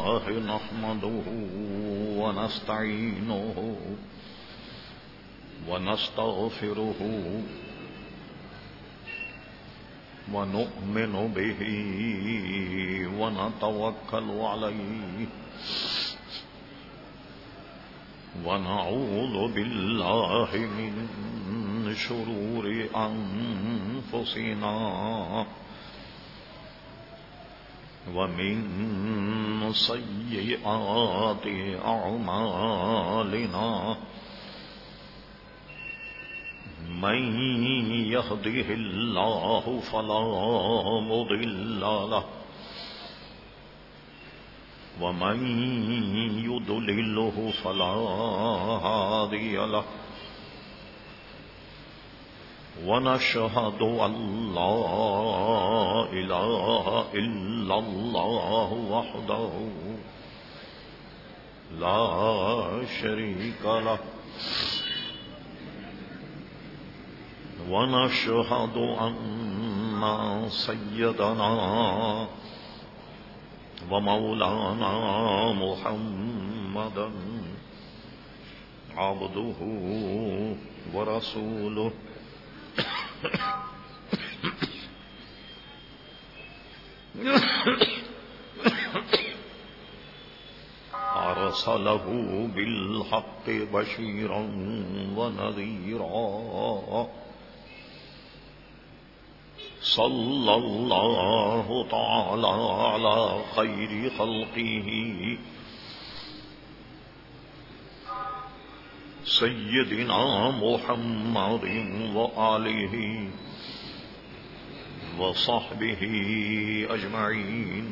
لله نحمده ونستعينه ونستغفره ونؤمن به ونتوكل عليه ونعوذ بالله من شرور أنفسنا ومن سيئات أعمالنا من يهده الله فلا مضل له ومن يضلله فلا هادي له ونشهد أن لا إله إلا الله وحده لا شريك له ونشهد أن سيدنا ومولانا محمدا عبده ورسوله أرسله بالحق بشيرا ونذيرا صلى الله تعالى على خير خلقه سيدنا محمد وآله وصحبه أجمعين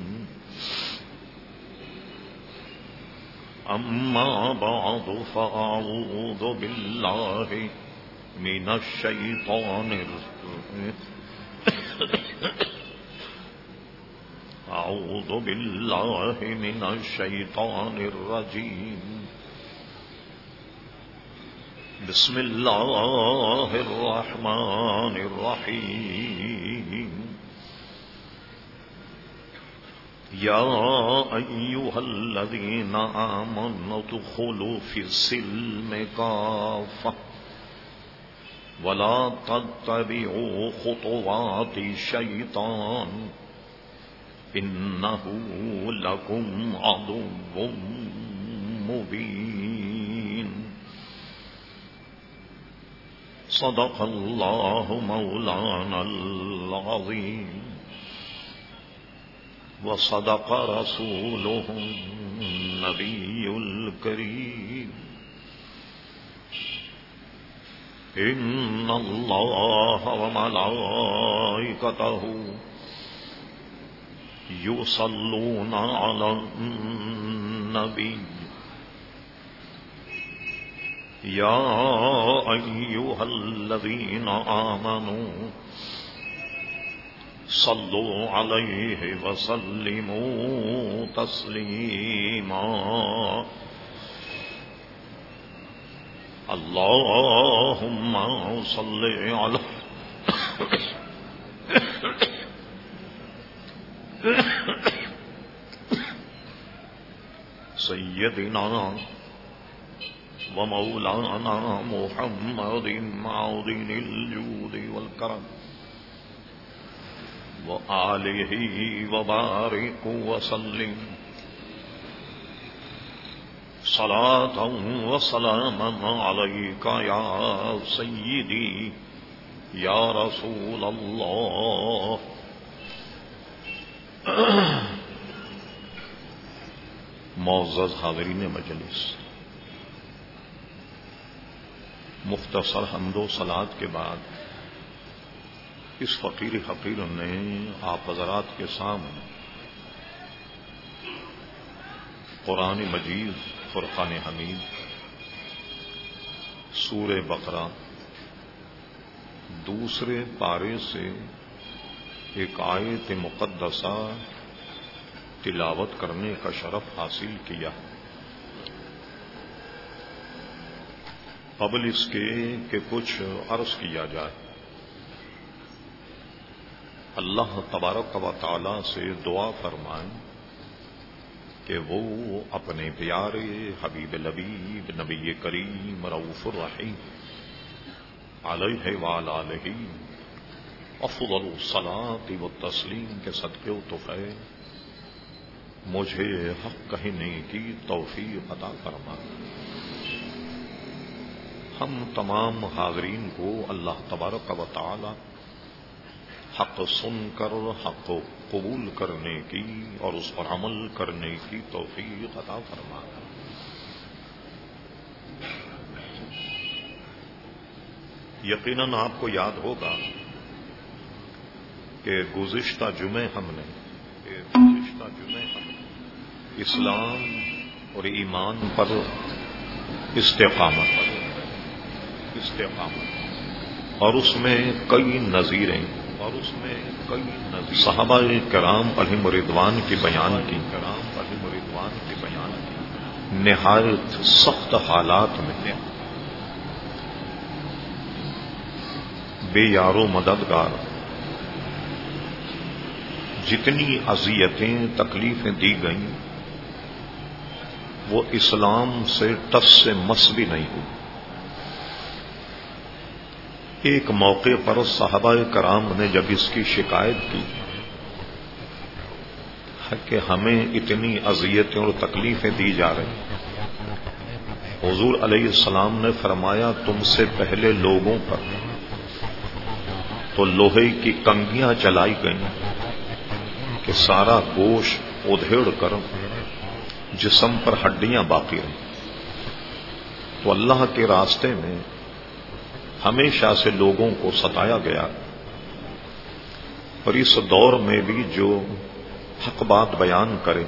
أما بعد فأعوذ بالله من الشيطان أعوذ بالله من الشيطان الرجيم بسم الله الرحمن الرحيم يا أيها الذين آمنوا ادخلوا في السلم كافة ولا تتبعوا خطوات الشيطان إنه لكم عدو مبين صدق الله مولانا العظيم وصدق رسوله النبي الكريم إن الله وملائكته يصلون على النبي يا أيها الذين آمنوا صلوا عليه وسلموا تسليما اللهم صل على سيدنا ومولانا محمد معدن الجود والكرم وآله وبارك وسلم صلاة وسلاما عليك يا سيدي يا رسول الله معزز حاضرین مجلس، مختصر حمد و صلات کے بعد اس فقیر حقیر نے آپ حضرات کے سامنے قرآن مجید فرقان حمید سورہ بقرہ دوسرے پارے سے ایک آیت مقدسہ تلاوت کرنے کا شرف حاصل کیا۔ قبل اس کے کہ کچھ عرض کیا جائے، اللہ تبارک و تعالی سے دعا فرمائیں کہ وہ اپنے پیارے حبیب لبیب نبی کریم رؤوف الرحیم علیہ وعلی آلہ افضل الصلاۃ والتسلیم کے صدقے و طفیل مجھے حق کہنے کی توفیق عطا فرما۔ ہم تمام حاضرین کو اللہ تبارک و تعالی حق سن کر حق کو قبول کرنے کی اور اس پر عمل کرنے کی توفیق عطا فرما۔ یقیناً آپ کو یاد ہوگا کہ گزشتہ جمعے ہم نے اسلام اور ایمان پر استقامت اور اس میں کئی نظیریں صحابہ کرام علیہم رضوان کی بیان کی نہایت سخت حالات میں بے یار و مددگار جتنی اذیتیں تکلیفیں دی گئیں وہ اسلام سے ٹس سے مس بھی نہیں ہوئی۔ ایک موقع پر صحابہ کرام نے جب اس کی شکایت کی کہ ہمیں اتنی اذیتیں اور تکلیفیں دی جا رہی، حضور علیہ السلام نے فرمایا تم سے پہلے لوگوں پر تو لوہے کی کنگیاں چلائی گئیں کہ سارا گوشت ادھیڑ کر جسم پر ہڈیاں باقی رہیں، تو اللہ کے راستے میں ہمیشہ سے لوگوں کو ستایا گیا، اور اس دور میں بھی جو حق بات بیان کرے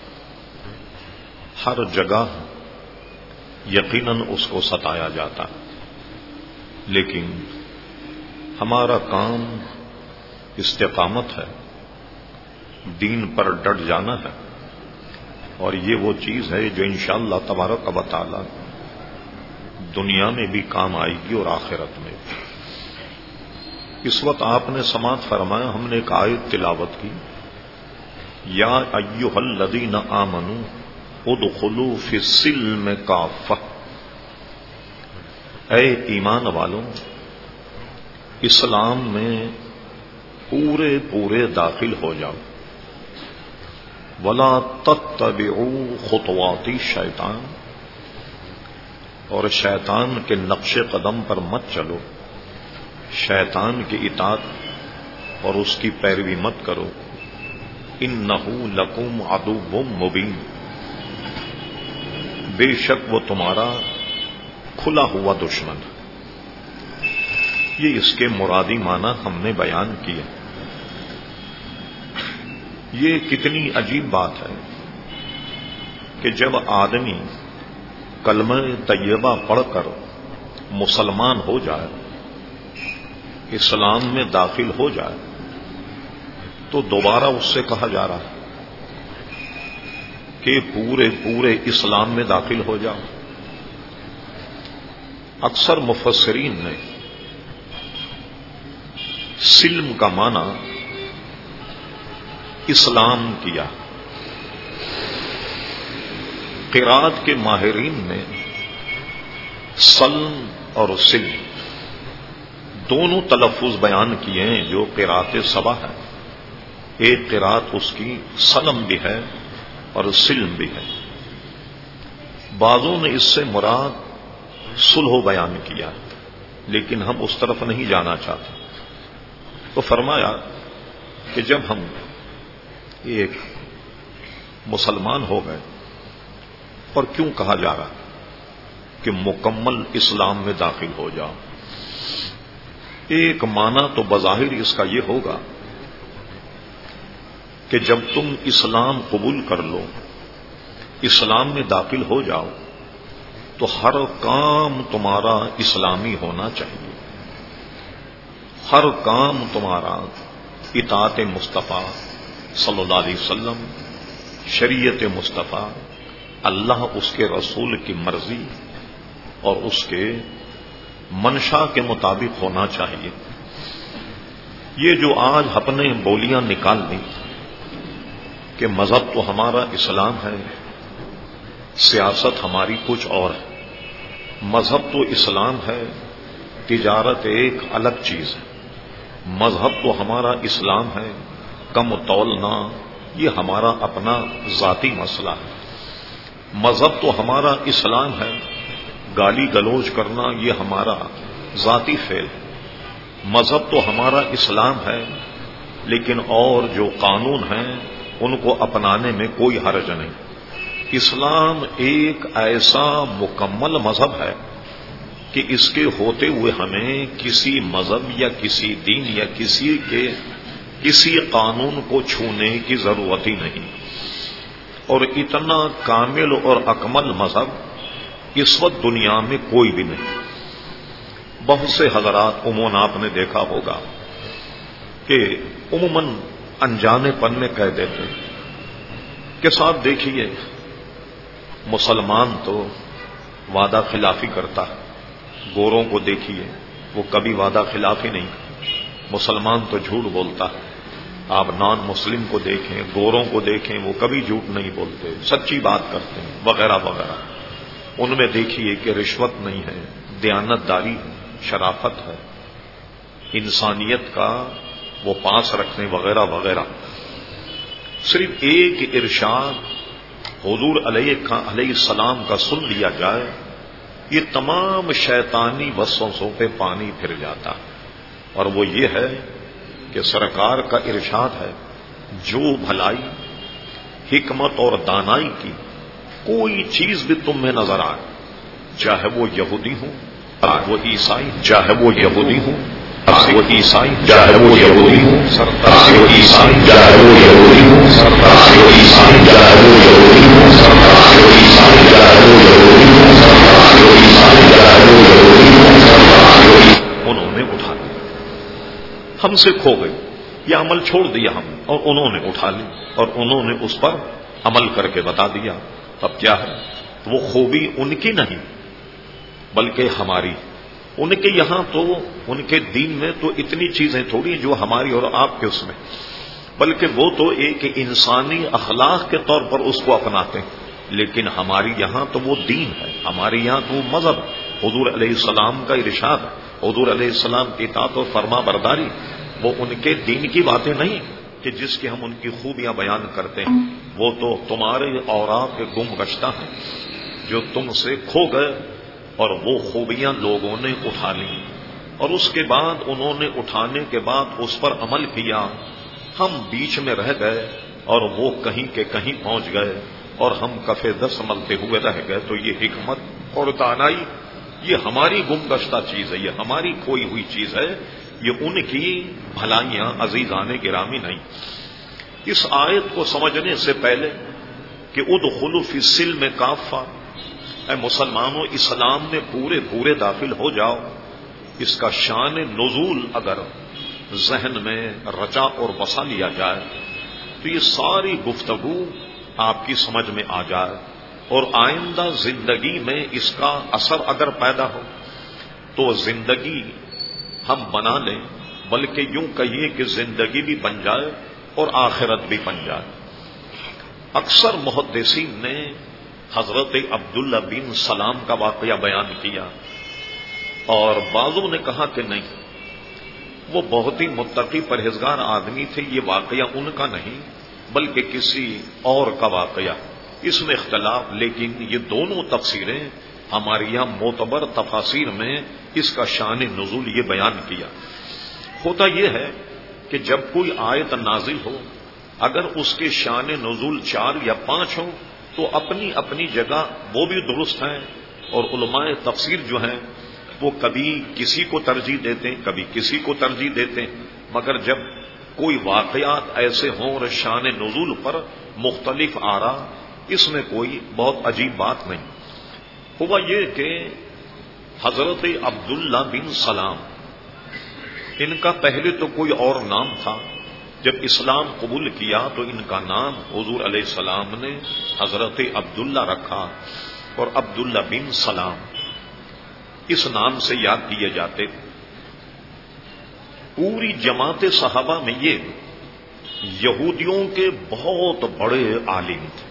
ہر جگہ یقیناً اس کو ستایا جاتا، لیکن ہمارا کام استقامت ہے، دین پر ڈٹ جانا ہے، اور یہ وہ چیز ہے جو انشاءاللہ تبارک و تعالی دنیا میں بھی کام آئے گی اور آخرت میں بھی۔ اس وقت آپ نے سماعت فرمایا، ہم نے ایک آیت تلاوت کی، یا ایھا الذین آمنوا ادخلوا فی السلم کافۃ، اے ایمان والوں اسلام میں پورے داخل ہو جاؤ، ولا تتبعوا خطوات الشیطان، اور شیطان کے نقش قدم پر مت چلو، شیطان کی اطاعت اور اس کی پیروی مت کرو، انہ لکم عدو مبین، بے شک وہ تمہارا کھلا ہوا دشمن ہے۔ یہ اس کے مرادی معنی ہم نے بیان کیا۔ یہ کتنی عجیب بات ہے کہ جب آدمی کلمہ طیبہ پڑھ کر مسلمان ہو جائے، اسلام میں داخل ہو جائے، تو دوبارہ اس سے کہا جا رہا ہے کہ پورے اسلام میں داخل ہو جاؤ۔ اکثر مفسرین نے سلم کا معنی اسلام کیا، قرات کے ماہرین نے سلم اور سلم دونوں تلفظ بیان کیے ہیں جو قرات سبع ہے۔ ایک قرات اس کی سلم بھی ہے اور سلم بھی ہے۔ بعضوں نے اس سے مراد صلح بیان کیا، لیکن ہم اس طرف نہیں جانا چاہتے، تو فرمایا کہ جب ہم ایک مسلمان ہو گئے، اور کیوں کہا جا رہا کہ مکمل اسلام میں داخل ہو جاؤ؟ ایک معنی تو بظاہر اس کا یہ ہوگا کہ جب تم اسلام قبول کر لو، اسلام میں داخل ہو جاؤ، تو ہر کام تمہارا اسلامی ہونا چاہیے، ہر کام تمہارا اطاعت مصطفیٰ صلی اللہ علیہ وسلم، شریعت مصطفیٰ، اللہ اس کے رسول کی مرضی اور اس کے منشا کے مطابق ہونا چاہیے۔ یہ جو آج اپنے بولیاں نکال دی کہ مذہب تو ہمارا اسلام ہے، سیاست ہماری کچھ اور ہے۔ مذہب تو اسلام ہے، تجارت ایک الگ چیز ہے۔ مذہب تو ہمارا اسلام ہے، کم تولنا یہ ہمارا اپنا ذاتی مسئلہ ہے۔ مذہب تو ہمارا اسلام ہے، گالی گلوچ کرنا یہ ہمارا ذاتی فعل ہے۔ مذہب تو ہمارا اسلام ہے، لیکن اور جو قانون ہیں ان کو اپنانے میں کوئی حرج نہیں۔ اسلام ایک ایسا مکمل مذہب ہے کہ اس کے ہوتے ہوئے ہمیں کسی مذہب یا کسی دین یا کسی قانون کو چھونے کی ضرورت ہی نہیں۔ اور اتنا کامل اور اکمل مذہب اس وقت دنیا میں کوئی بھی نہیں۔ بہت سے حضرات عموماً آپ نے دیکھا ہوگا کہ عموماً انجانے پن میں کہہ دیتے کہ صاحب دیکھیے مسلمان تو وعدہ خلافی کرتا ہے، گوروں کو دیکھیے وہ کبھی وعدہ خلافی نہیں کرتے، مسلمان تو جھوٹ بولتا ہے۔ آپ نان مسلم کو دیکھیں، گوروں کو دیکھیں، وہ کبھی جھوٹ نہیں بولتے، سچی بات کرتے ہیں وغیرہ وغیرہ۔ ان میں دیکھیے کہ رشوت نہیں ہے، دیانت داری ہے، شرافت ہے، انسانیت کا وہ پاس رکھنے وغیرہ وغیرہ۔ صرف ایک ارشاد حضور علیہ السلام کا سن لیا جائے، یہ تمام شیطانی وسوسوں پہ پانی پھر جاتا، اور وہ یہ ہے کہ سرکار کا ارشاد ہے جو بھلائی، حکمت اور دانائی کی کوئی چیز بھی تم میں نظر آئے، چاہے وہ یہودی ہوں، وہ عیسائی، چاہے وہ یہودی ہوں، وہ عیسائی، چاہے وہ یہودی ہوں، وہ عیسائی، چاہے وہ یہودی ہوں، وہ عیسائی، چاہے وہ یہودی ہوں، وہ عیسائی، چاہے وہ یہودی ہوں، وہ عیسائی، چاہے وہ یہودی ہوں، انہوں نے اٹھا لیا، ہم سے کھو گئی، یہ عمل چھوڑ دیا ہم، اور انہوں نے اٹھا لی اور انہوں نے اس پر عمل کر کے بتا دیا۔ اب کیا ہے، وہ خوبی ان کی نہیں بلکہ ہماری۔ ان کے یہاں تو ان کے دین میں تو اتنی چیزیں تھوڑی جو ہماری اور آپ کے اس میں، بلکہ وہ تو ایک انسانی اخلاق کے طور پر اس کو اپناتے ہیں، لیکن ہماری یہاں تو وہ دین ہے، ہمارے یہاں تو مذہب، حضور علیہ السلام کا ارشاد، حضور علیہ السلام کی اطاعت و فرما برداری، وہ ان کے دین کی باتیں نہیں کہ جس کی ہم ان کی خوبیاں بیان کرتے ہیں، وہ تو تمہارے اوراق کے گم گشتہ ہیں جو تم سے کھو گئے، اور وہ خوبیاں لوگوں نے اٹھا لی، اور اس کے بعد انہوں نے اٹھانے کے بعد اس پر عمل کیا، ہم بیچ میں رہ گئے اور وہ کہیں کے کہیں پہنچ گئے اور ہم کفے دست ملتے ہوئے رہ گئے۔ تو یہ حکمت اور دانائی یہ ہماری گم گشتہ چیز ہے، یہ ہماری کھوئی ہوئی چیز ہے، یہ ان کی بھلائیاں عزیزان گرامی نہیں۔ اس آیت کو سمجھنے سے پہلے کہ ادخلوا فی السلم کافہ، اے مسلمانوں اسلام میں پورے داخل ہو جاؤ، اس کا شان نزول اگر ذہن میں رچا اور بسا لیا جائے تو یہ ساری گفتگو آپ کی سمجھ میں آ جائے، اور آئندہ زندگی میں اس کا اثر اگر پیدا ہو تو زندگی ہم بنا لیں، بلکہ یوں کہیے کہ زندگی بھی بن جائے اور آخرت بھی بن جائے۔ اکثر محدثین نے حضرت عبداللہ بن سلام کا واقعہ بیان کیا، اور بعضوں نے کہا کہ نہیں، وہ بہت ہی متقی پرہیزگار آدمی تھے، یہ واقعہ ان کا نہیں بلکہ کسی اور کا واقعہ، اس میں اختلاف، لیکن یہ دونوں تفسیریں ہمارے یہاں معتبر تفاسیر میں اس کا شان نزول یہ بیان کیا۔ ہوتا یہ ہے کہ جب کوئی آیت نازل ہو، اگر اس کے شان نزول 4 یا 5 ہوں تو اپنی اپنی جگہ وہ بھی درست ہیں، اور علماء تفسیر جو ہیں وہ کبھی کسی کو ترجیح دیتے ہیں، کبھی کسی کو ترجیح دیتے ہیں، مگر جب کوئی واقعات ایسے ہوں اور شان نزول پر مختلف آراء، اس میں کوئی بہت عجیب بات نہیں۔ ہوا یہ کہ حضرت عبداللہ بن سلام، ان کا پہلے تو کوئی اور نام تھا، جب اسلام قبول کیا تو ان کا نام حضور علیہ السلام نے حضرت عبداللہ رکھا، اور عبداللہ بن سلام اس نام سے یاد کیے جاتے تھے۔ پوری جماعت صحابہ میں یہ یہودیوں کے بہت بڑے عالم تھے،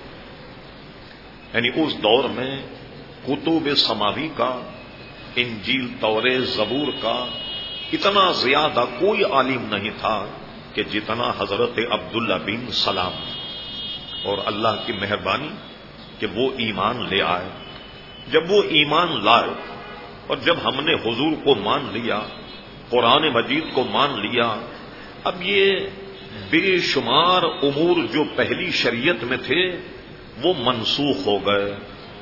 یعنی اس دور میں کتب سماوی کا، انجیل، تورات، زبور کا اتنا زیادہ کوئی عالم نہیں تھا کہ جتنا حضرت عبداللہ بن سلام، اور اللہ کی مہربانی کہ وہ ایمان لے آئے۔ جب وہ ایمان لائے اور جب ہم نے حضور کو مان لیا، قرآن مجید کو مان لیا، اب یہ بے شمار امور جو پہلی شریعت میں تھے وہ منسوخ ہو گئے،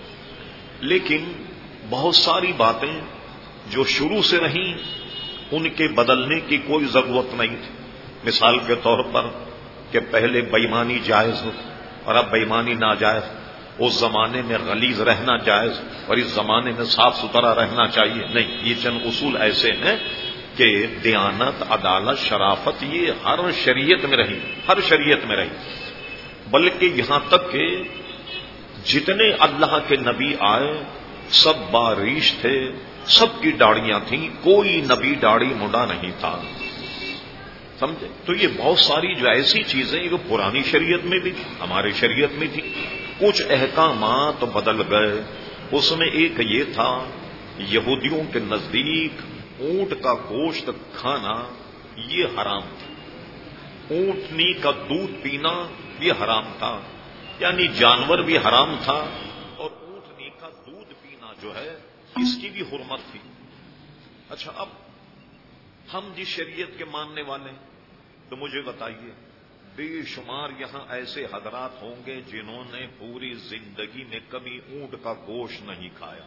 لیکن بہت ساری باتیں جو شروع سے رہیں ان کے بدلنے کی کوئی ضرورت نہیں تھی۔ مثال کے طور پر کہ پہلے بےایمانی جائز ہو اور اب بےایمانی ناجائز، اس زمانے میں غلیظ رہنا جائز اور اس زمانے میں صاف ستھرا رہنا چاہیے، نہیں، یہ چند اصول ایسے ہیں کہ دیانت، عدالت، شرافت یہ ہر شریعت میں رہی، ہر شریعت میں رہی، بلکہ یہاں تک کہ جتنے اللہ کے نبی آئے سب باریش تھے، سب کی داڑیاں تھیں، کوئی نبی داڑھی منڈا نہیں تھا، سمجھے؟ تو یہ بہت ساری جو ایسی چیزیں جو پرانی شریعت میں بھی تھی، ہمارے شریعت میں تھی، کچھ احکامات بدل گئے۔ اس میں ایک یہ تھا، یہودیوں کے نزدیک اونٹ کا گوشت کھانا یہ حرام تھا، اونٹنی کا دودھ پینا یہ حرام تھا، یعنی جانور بھی حرام تھا اور اونٹنی کا دودھ پینا جو ہے اس کی بھی حرمت تھی۔ اچھا، اب ہم جس شریعت کے ماننے والے تو مجھے بتائیے، بے شمار یہاں ایسے حضرات ہوں گے جنہوں نے پوری زندگی میں کبھی اونٹ کا گوشت نہیں کھایا،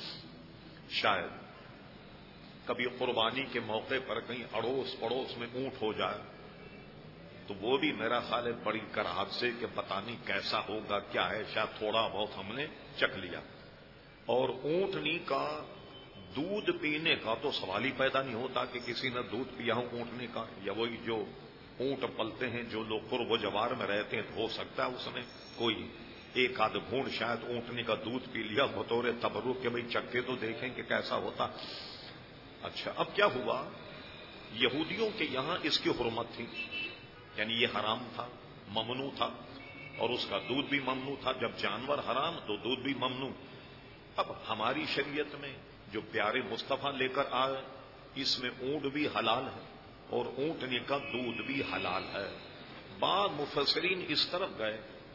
شاید کبھی قربانی کے موقع پر کہیں اڑوس پڑوس میں اونٹ ہو جائے تو وہ بھی میرا خیال ہے بڑی کراہت سے کہ پتہ نہیں کیسا ہوگا، کیا ہے، شاید تھوڑا بہت ہم نے چکھ لیا۔ اور اونٹنی کا دودھ پینے کا تو سوال ہی پیدا نہیں ہوتا کہ کسی نے دودھ پیا ہو اونٹنی کا، یا وہی جو اونٹ پلتے ہیں جو لوگ قرب و جوار میں رہتے ہیں، تو ہو سکتا ہے اس نے کوئی ایک آدھ گھونٹ شاید اونٹنی کا دودھ پی لیا بطور تبرک کہ بھئی چکھے تو دیکھیں کہ کیسا ہوتا۔ اچھا، اب کیا ہوا، یہودیوں کے یہاں اس کی حرمت تھی، یعنی یہ حرام تھا، ممنوع تھا، اور اس کا دودھ بھی ممنوع تھا۔ جب جانور حرام تو دودھ بھی ممنوع۔ اب ہماری شریعت میں جو پیارے مصطفیٰ لے کر آئے، اس میں اونٹ بھی حلال ہے اور اونٹنی کا دودھ بھی حلال ہے۔ بعض مفسرین اس طرف گئے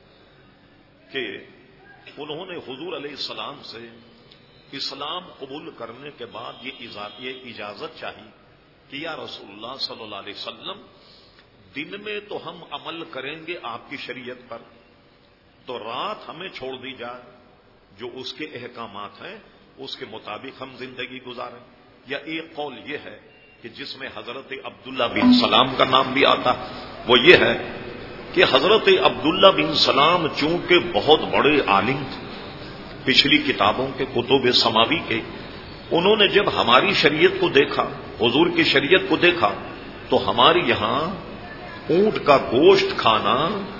کہ انہوں نے حضور علیہ السلام سے اسلام قبول کرنے کے بعد یہ اجازت چاہی کہ یا رسول اللہ صلی اللہ علیہ وسلم، دن میں تو ہم عمل کریں گے آپ کی شریعت پر، تو رات ہمیں چھوڑ دی جائے، جو اس کے احکامات ہیں اس کے مطابق ہم زندگی گزاریں۔ یا ایک قول یہ ہے کہ جس میں حضرت عبداللہ بن سلام کا نام بھی آتا، وہ یہ ہے کہ حضرت عبداللہ بن سلام چونکہ بہت بڑے عالم تھے پچھلی کتابوں کے، کتب سماوی کے، انہوں نے جب ہماری شریعت کو دیکھا، حضور کی شریعت کو دیکھا، تو ہمارے یہاں اونٹ کا گوشت کھانا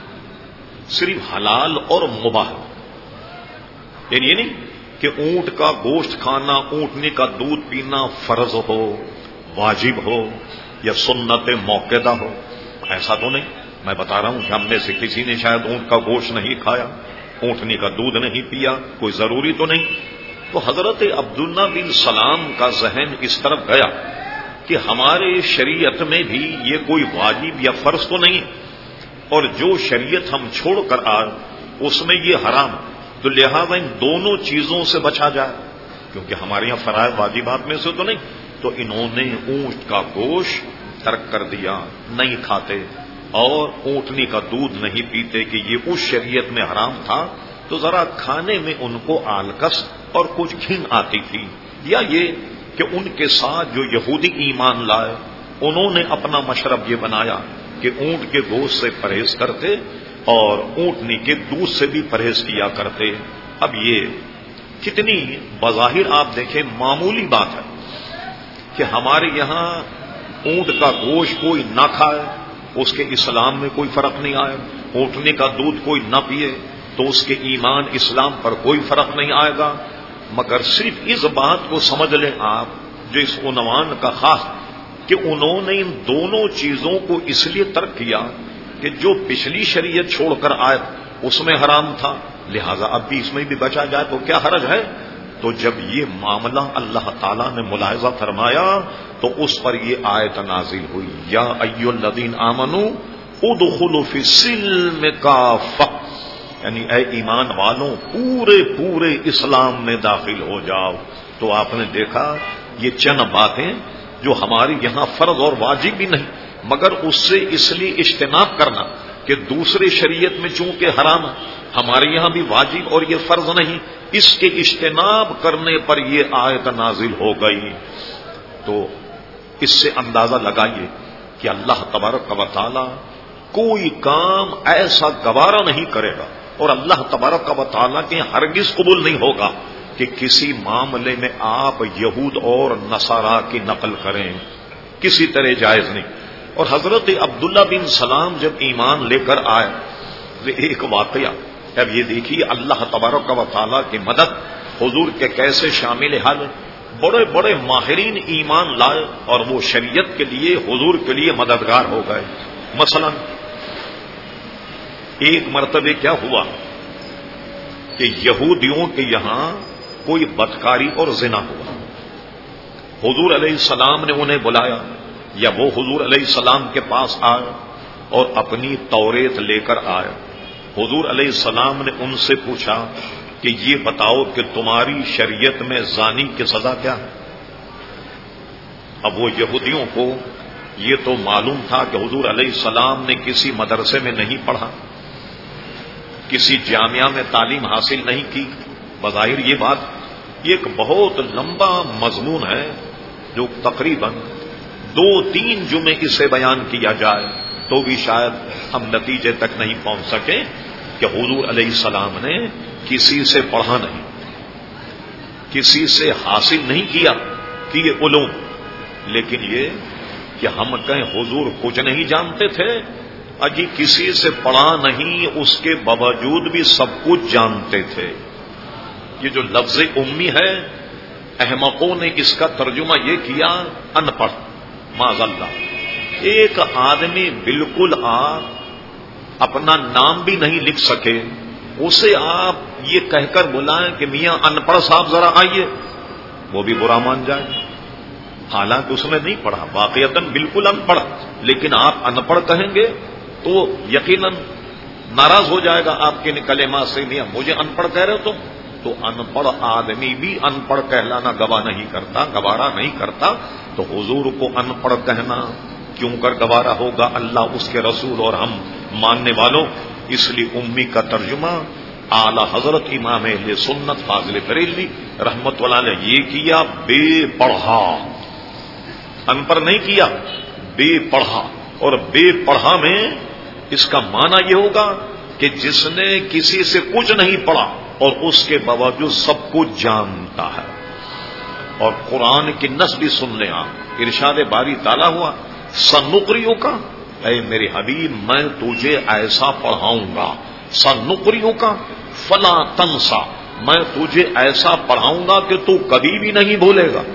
صرف حلال اور مباح، یعنی یہ نہیں کہ اونٹ کا گوشت کھانا، اونٹنی کا دودھ پینا فرض ہو، واجب ہو یا سنت موقدہ ہو، ایسا تو نہیں۔ میں بتا رہا ہوں کہ ہم میں سے کسی نے شاید اونٹ کا گوشت نہیں کھایا، اونٹنی کا دودھ نہیں پیا، کوئی ضروری تو نہیں۔ تو حضرت عبداللہ بن سلام کا ذہن اس طرف گیا کہ ہمارے شریعت میں بھی یہ کوئی واجب یا فرض تو نہیں، اور جو شریعت ہم چھوڑ کر آئے اس میں یہ حرام، تو لہذا ان دونوں چیزوں سے بچا جائے، کیونکہ ہمارے یہاں فرائض واجبات میں سے تو نہیں۔ تو انہوں نے اونٹ کا گوشت ترک کر دیا، نہیں کھاتے، اور اونٹنی کا دودھ نہیں پیتے کہ یہ اس شریعت میں حرام تھا، تو ذرا کھانے میں ان کو آلکس اور کچھ گھن آتی تھی، یا یہ کہ ان کے ساتھ جو یہودی ایمان لائے انہوں نے اپنا مشرب یہ بنایا کہ اونٹ کے گوشت سے پرہیز کرتے اور اونٹنی کے دودھ سے بھی پرہیز کیا کرتے۔ اب یہ کتنی بظاہر آپ دیکھیں معمولی بات ہے کہ ہمارے یہاں اونٹ کا گوشت کوئی نہ کھائے، اس کے اسلام میں کوئی فرق نہیں آئے، اونٹنی کا دودھ کوئی نہ پیے تو اس کے ایمان اسلام پر کوئی فرق نہیں آئے گا، مگر صرف اس بات کو سمجھ لیں آپ جو اس عنوان کا خاص کہ انہوں نے ان دونوں چیزوں کو اس لیے ترک کیا کہ کہ جو پچھلی شریعت چھوڑ کر آئے اس میں حرام تھا، لہذا اب بھی اس میں بھی بچا جائے تو کیا حرج ہے؟ تو جب یہ معاملہ اللہ تعالیٰ نے ملاحظہ فرمایا تو اس پر یہ آیت نازل ہوئی، یا ایھا الذین آمنوا ادخلوا فی السلم کافۃ، یعنی اے ایمان والوں پورے اسلام میں داخل ہو جاؤ۔ تو آپ نے دیکھا یہ چند باتیں جو ہماری یہاں فرض اور واجب بھی نہیں، مگر اس سے اس لیے اجتناب کرنا کہ دوسرے شریعت میں چونکہ حرام ہے، ہمارے یہاں بھی واجب اور یہ فرض نہیں، اس کے اجتناب کرنے پر یہ آیت نازل ہو گئی۔ تو اس سے اندازہ لگائیے کہ اللہ تبارک و تعالی کوئی کام ایسا گوارا نہیں کرے گا، اور اللہ تبارک و تعالی کے ہرگز قبول نہیں ہوگا کہ کسی معاملے میں آپ یہود اور نصارا کی نقل کریں، کسی طرح جائز نہیں۔ اور حضرت عبداللہ بن سلام جب ایمان لے کر آئے، ایک واقعہ، اب یہ دیکھیے اللہ تبارک و تعالیٰ کی مدد حضور کے کیسے شامل حال، بڑے بڑے ماہرین ایمان لائے اور وہ شریعت کے لیے حضور کے لیے مددگار ہو گئے۔ مثلا ایک مرتبہ کیا ہوا کہ یہودیوں کے یہاں کوئی بدکاری اور زنا ہوا، حضور علیہ السلام نے انہیں بلایا یا وہ حضور علیہ السلام کے پاس آئے اور اپنی توریت لے کر آئے۔ حضور علیہ السلام نے ان سے پوچھا کہ یہ بتاؤ کہ تمہاری شریعت میں زانی کی سزا کیا ہے؟ اب وہ یہودیوں کو یہ تو معلوم تھا کہ حضور علیہ السلام نے کسی مدرسے میں نہیں پڑھا، کسی جامعہ میں تعلیم حاصل نہیں کی، بظاہر یہ بات ایک بہت لمبا مضمون ہے جو تقریباً 2-3 جمعے اسے بیان کیا جائے تو بھی شاید ہم نتیجے تک نہیں پہنچ سکے کہ حضور علیہ السلام نے کسی سے پڑھا نہیں، کسی سے حاصل نہیں کیا کہ یہ علوم، لیکن یہ کہ ہم کہیں حضور کچھ نہیں جانتے تھے، اجی کسی سے پڑھا نہیں، اس کے باوجود بھی سب کچھ جانتے تھے۔ یہ جو لفظ امی ہے، احمقوں نے اس کا ترجمہ یہ کیا ان پڑھ، معاذ اللہ۔ ایک آدمی بالکل آپ اپنا نام بھی نہیں لکھ سکے، اسے آپ یہ کہہ کر بلائیں کہ میاں ان پڑھ صاحب ذرا آئیے، وہ بھی برا مان جائے، حالانکہ اس نے نہیں پڑھا، واقعتاً بالکل ان پڑھ، لیکن آپ ان پڑھ کہیں گے تو یقیناً ناراض ہو جائے گا آپ کے کلمات سے، میاں مجھے ان پڑھ کہہ رہے ہو تم، تو ان پڑھ آدمی بھی ان پڑھ کہلانا گوارا نہیں کرتا، تو حضور کو ان پڑھ کہنا کیوں کر گوارا ہوگا؟ اللہ، اس کے رسول اور ہم ماننے والوں۔ اس لیے امی کا ترجمہ اعلی حضرت امام اہل سنت فاضل بریلوی رحمت اللہ علیہ یہ کیا، بے پڑھا، ان پڑھ نہیں کیا، بے پڑھا۔ اور بے پڑھا میں اس کا معنی یہ ہوگا کہ جس نے کسی سے کچھ نہیں پڑھا اور اس کے باوجود سب کچھ جانتا ہے۔ اور قرآن کی نص بھی سن لیں آپ، ارشاد باری تعالیٰ ہوا سنقریوں کا، اے میرے حبیب میں تجھے ایسا پڑھاؤں گا، سنقریوں کا فلا تنسا، میں تجھے ایسا پڑھاؤں گا کہ تو کبھی بھی نہیں بھولے گا۔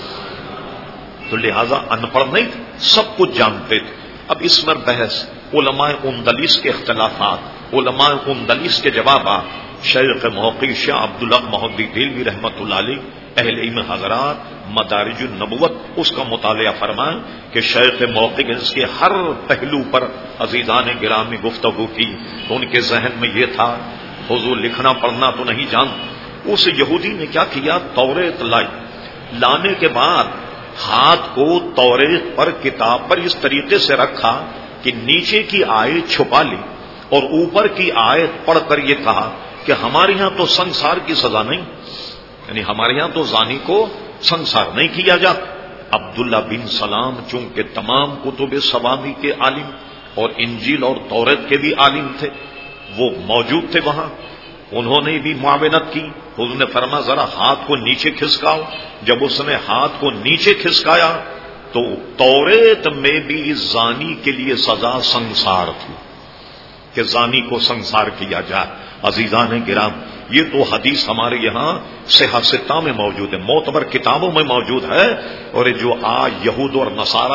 تو لہذا ان پڑھ نہیں تھے، سب کچھ جانتے تھے۔ اب اس میں بحث، علماء اندلس کے اختلافات، علماء اندلس کے جوابات، شیخ موقع شاہ عبدالحق محدث دہلوی رحمۃ اللہ علیہ، اہل علم حضرات مدارج النبوت اس کا مطالعہ فرمائیں کہ شیخ موقع اس کے ہر پہلو پر عزیزان گرامی گفتگو کی، تو ان کے ذہن میں یہ تھا حضور لکھنا پڑھنا تو نہیں جانتے۔ اس یہودی نے کیا کیا، توریت لانے کے بعد ہاتھ کو توریت پر کتاب پر اس طریقے سے رکھا کہ نیچے کی آیت چھپا لی اور اوپر کی آیت پڑھ کر یہ کہا کہ ہمارے ہاں تو سنسار کی سزا نہیں، یعنی ہمارے ہاں تو زانی کو سنسار نہیں کیا جاتا۔ عبداللہ بن سلام چونکہ تمام کتب سوامی کے عالم اور انجیل اور توریت کے بھی عالم تھے، وہ موجود تھے وہاں، انہوں نے بھی معاونت کی۔ حضور نے فرمایا ذرا ہاتھ کو نیچے کھسکاؤ، جب اس نے ہاتھ کو نیچے کھسکایا تو توریت میں بھی زانی کے لیے سزا سنسار تھی کہ زانی کو سنسار کیا جائے۔ عزیزان گرام، یہ تو حدیث ہمارے یہاں صحیح ستہ میں موجود ہے، معتبر کتابوں میں موجود ہے، اور جو آج یہود اور نصارا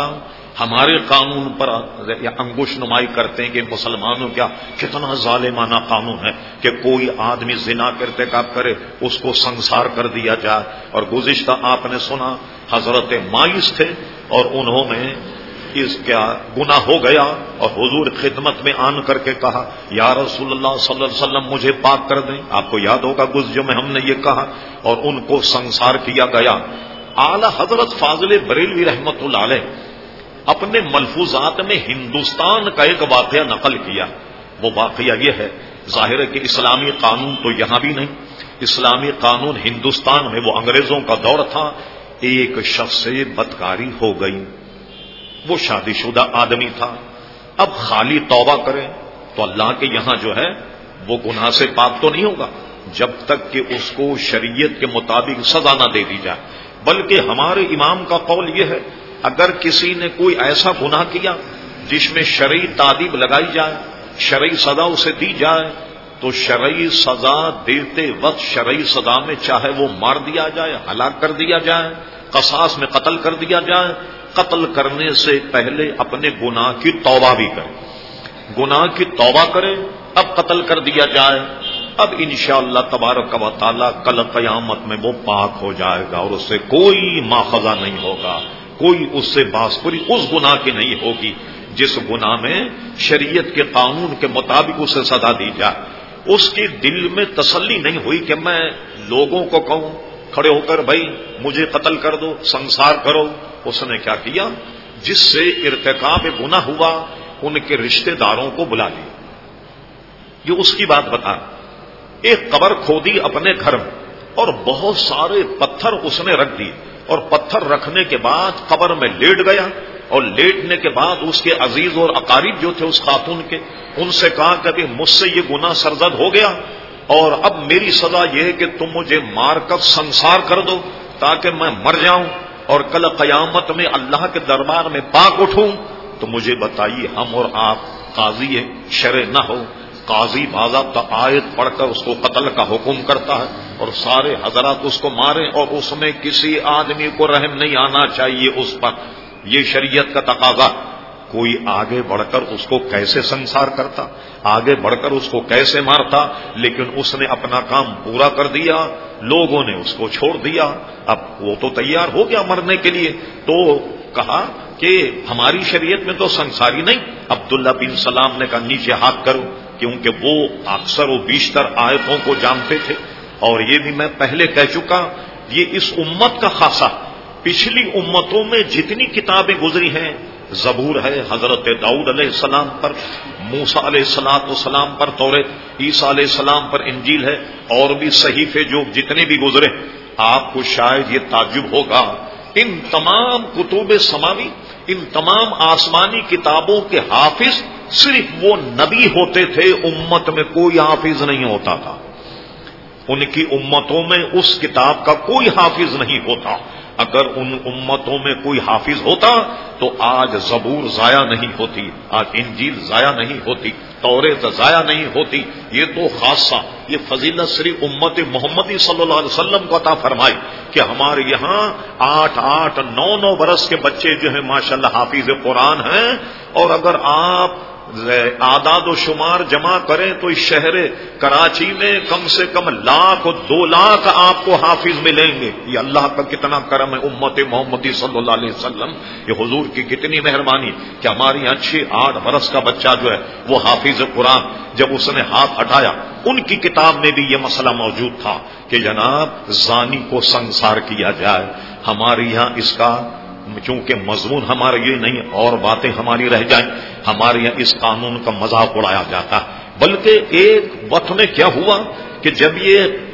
ہمارے قانون پر انگوش نمائی کرتے ہیں کہ مسلمانوں کیا کتنا ظالمانہ قانون ہے کہ کوئی آدمی زنا کا ارتکاب کرے اس کو سنسار کر دیا جائے. اور گزشتہ آپ نے سنا حضرت مائز تھے اور انہوں نے اس کا گناہ ہو گیا اور حضور خدمت میں آن کر کے کہا یا رسول اللہ صلی اللہ علیہ وسلم مجھے پاک کر دیں. آپ کو یاد ہوگا گزشتہ میں ہم نے یہ کہا اور ان کو سنسار کیا گیا. اعلی حضرت فاضل بریلوی رحمت اللہ علیہ اپنے ملفوظات میں ہندوستان کا ایک واقعہ نقل کیا. وہ واقعہ یہ ہے، ظاہر ہے کہ اسلامی قانون تو یہاں بھی نہیں، اسلامی قانون ہندوستان میں، وہ انگریزوں کا دور تھا. ایک شخص سے بدکاری ہو گئی، وہ شادی شدہ آدمی تھا. اب خالی توبہ کرے تو اللہ کے یہاں جو ہے وہ گناہ سے پاک تو نہیں ہوگا جب تک کہ اس کو شریعت کے مطابق سزا نہ دے دی جائے. بلکہ ہمارے امام کا قول یہ ہے اگر کسی نے کوئی ایسا گناہ کیا جس میں شرعی تعذیب لگائی جائے، شرعی سزا اسے دی جائے، تو شرعی سزا دیتے وقت شرعی سزا میں چاہے وہ مار دیا جائے، ہلاک کر دیا جائے، قصاص میں قتل کر دیا جائے، قتل کرنے سے پہلے اپنے گناہ کی توبہ بھی کرے. گناہ کی توبہ کرے اب قتل کر دیا جائے، اب انشاءاللہ تبارک و تعالی کل قیامت میں وہ پاک ہو جائے گا اور اس سے کوئی ماخذہ نہیں ہوگا، کوئی اس سے باسپری اس گناہ کی نہیں ہوگی جس گناہ میں شریعت کے قانون کے مطابق اسے سزا دی جائے. اس کے دل میں تسلی نہیں ہوئی کہ میں لوگوں کو کہوں کھڑے ہو کر بھائی مجھے قتل کر دو، سنسار کرو. اس نے کیا کیا، جس سے ارتکاب گناہ ہوا ان کے رشتہ داروں کو بلا لیا. یہ اس کی بات بتا. ایک قبر کھودی اپنے گھر میں اور بہت سارے پتھر اس نے رکھ دیے اور پتھر رکھنے کے بعد قبر میں لیٹ گیا اور لیٹنے کے بعد اس کے عزیز اور اقارب جو تھے اس خاتون کے، ان سے کہا کہ مجھ سے یہ گناہ سرزد ہو گیا اور اب میری سزا یہ ہے کہ تم مجھے مار کر سنسار کر دو تاکہ میں مر جاؤں اور کل قیامت میں اللہ کے دربار میں پاک اٹھوں. تو مجھے بتائیے ہم اور آپ قاضی شرع نہ ہو، قاضی باضابطہ آیت پڑھ کر اس کو قتل کا حکم کرتا ہے اور سارے حضرات اس کو ماریں اور اس میں کسی آدمی کو رحم نہیں آنا چاہیے اس پر، یہ شریعت کا تقاضا. کوئی آگے بڑھ کر اس کو کیسے سنسار کرتا، آگے بڑھ کر اس کو کیسے مارتا، لیکن اس نے اپنا کام پورا کر دیا، لوگوں نے اس کو چھوڑ دیا. اب وہ تو تیار ہو گیا مرنے کے لیے، تو کہا کہ ہماری شریعت میں تو سنساری نہیں. عبداللہ بن سلام نے کہا نیچے ہاتھ کرو، کیونکہ وہ اکثر و بیشتر آیتوں کو جانتے تھے. اور یہ بھی میں پہلے کہہ چکا، یہ اس امت کا خاصہ، پچھلی امتوں میں جتنی کتابیں گزری ہیں، زبور ہے حضرت داؤد علیہ السلام پر، موسیٰ علیہ السلام پر توریت، عیسیٰ علیہ السلام پر انجیل ہے، اور بھی صحیفے جو جتنے بھی گزرے. آپ کو شاید یہ تعجب ہوگا ان تمام کتب سماوی، ان تمام آسمانی کتابوں کے حافظ صرف وہ نبی ہوتے تھے، امت میں کوئی حافظ نہیں ہوتا تھا. ان کی امتوں میں اس کتاب کا کوئی حافظ نہیں ہوتا. اگر ان امتوں میں کوئی حافظ ہوتا تو آج زبور ضائع نہیں ہوتی، آج انجیل ضائع نہیں ہوتی، توریت ضائع نہیں ہوتی. یہ تو خاصہ، یہ فضیلت صرف امت محمدی صلی اللہ علیہ وسلم کو عطا فرمائی کہ ہمارے یہاں 8-9 برس کے بچے جو ہیں ماشاءاللہ حافظ قرآن ہیں. اور اگر آپ اعداد و شمار جمع کریں تو اس شہر کراچی میں کم سے کم 1,00,000-2 لاکھ آپ کو حافظ ملیں گے. یہ اللہ کا کتنا کرم ہے امت محمدی صلی اللہ علیہ وسلم، یہ حضور کی کتنی مہربانی کہ ہماری یہاں 6-8 برس کا بچہ جو ہے وہ حافظ قرآن. جب اس نے ہاتھ ہٹایا، ان کی کتاب میں بھی یہ مسئلہ موجود تھا کہ جناب زانی کو سنسار کیا جائے. ہمارے یہاں اس کا چونکہ مضمون ہمارا یہ نہیں اور باتیں ہماری رہ جائیں، ہمارے یہاں اس قانون کا مذاق اڑایا جاتا. بلکہ ایک وقت میں کیا ہوا کہ جب یہ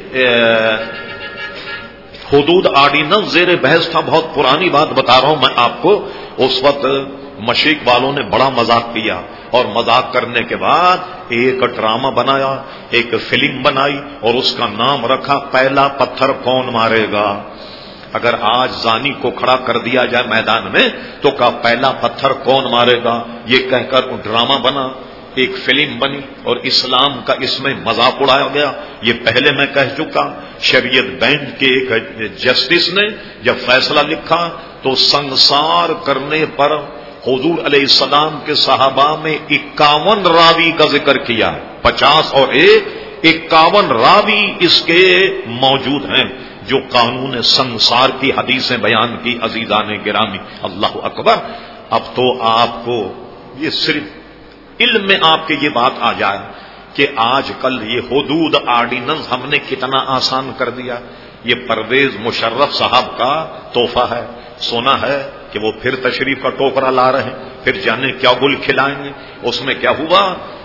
حدود آرڈیننس زیر بحث تھا، بہت پرانی بات بتا رہا ہوں میں آپ کو، اس وقت مشرق والوں نے بڑا مذاق کیا اور مذاق کرنے کے بعد ایک ڈرامہ بنایا، ایک فلم بنائی اور اس کا نام رکھا پہلا پتھر کون مارے گا. اگر آج زانی کو کھڑا کر دیا جائے میدان میں تو کہا پہلا پتھر کون مارے گا، یہ کہہ کر ڈرامہ بنا، ایک فلم بنی اور اسلام کا اس میں مذاق اڑایا گیا. یہ پہلے میں کہہ چکا، شریعت بینچ کے ایک جسٹس نے جب فیصلہ لکھا تو سنسار کرنے پر حضور علیہ السلام کے صحابہ میں 51 راوی کا ذکر کیا ہے، 50 اور 51 راوی اس کے موجود ہیں جو قانون سنسار کی حدیثیں بیان کی۔ عزیزان گرامی، اللہ اکبر! اب تو آپ کو یہ صرف علم میں آپ کے یہ بات آ جائے کہ آج کل یہ حدود آرڈیننس ہم نے کتنا آسان کر دیا۔ یہ پرویز مشرف صاحب کا تحفہ ہے، سنا ہے کہ وہ پھر تشریف کا ٹوکرا لا رہے ہیں، پھر جانے کیا گل کھلائیں گے۔ اس میں کیا ہوا؟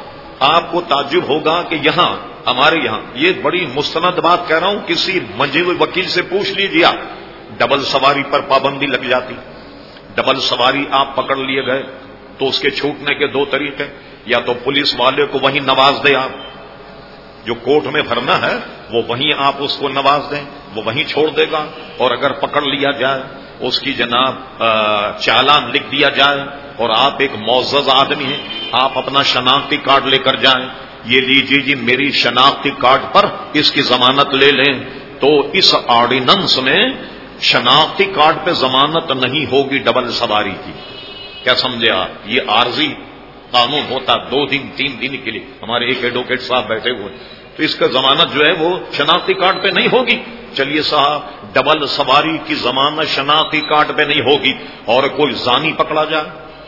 آپ کو تعجب ہوگا کہ یہاں ہمارے یہاں یہ بڑی مستند بات کہہ رہا ہوں، کسی منجے ہوئے وکیل سے پوچھ لیجیے، ڈبل سواری پر پابندی لگ جاتی۔ ڈبل سواری آپ پکڑ لیے گئے تو اس کے چھوٹنے کے 2 طریقے، یا تو پولیس والے کو وہیں نواز دیں، آپ جو کورٹ میں بھرنا ہے وہ وہیں آپ اس کو نواز دیں، وہ وہیں چھوڑ دے گا، اور اگر پکڑ لیا جائے اس کی جناب چالان لکھ دیا جائے، اور آپ ایک معزز آدمی ہیں، آپ اپنا شناختی کارڈ لے کر جائیں، یہ لیجیے جی میری شناختی کارڈ پر اس کی ضمانت لے لیں، تو اس آرڈیننس میں شناختی کارڈ پہ ضمانت نہیں ہوگی ڈبل سواری کی۔ کیا سمجھے آپ؟ یہ عارضی قانون ہوتا 2 دن 3 دن کے لیے، ہمارے ایک ایڈوکیٹ صاحب بیٹھے ہوئے، تو اس کا ضمانت جو ہے وہ شناختی کارڈ پہ نہیں ہوگی۔ چلیے صاحب، ڈبل سواری کی ضمانت شناختی کارڈ پہ نہیں ہوگی، اور کوئی زانی پکڑا جائے